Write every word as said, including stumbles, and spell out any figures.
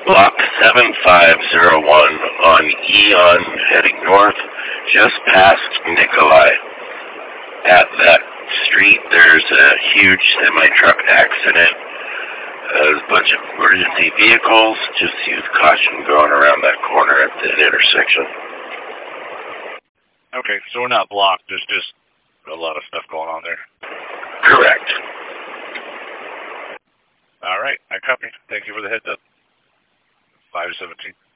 Block seven five zero one on Eon heading north, just past Nikolai. At that street, there's a huge semi-truck accident. There's a bunch of emergency vehicles. Just use caution going around that corner at the intersection. Okay, so we're not blocked. There's just a lot of stuff going on there. Correct. All right, I copy. Thank you for the heads up. five seventeen.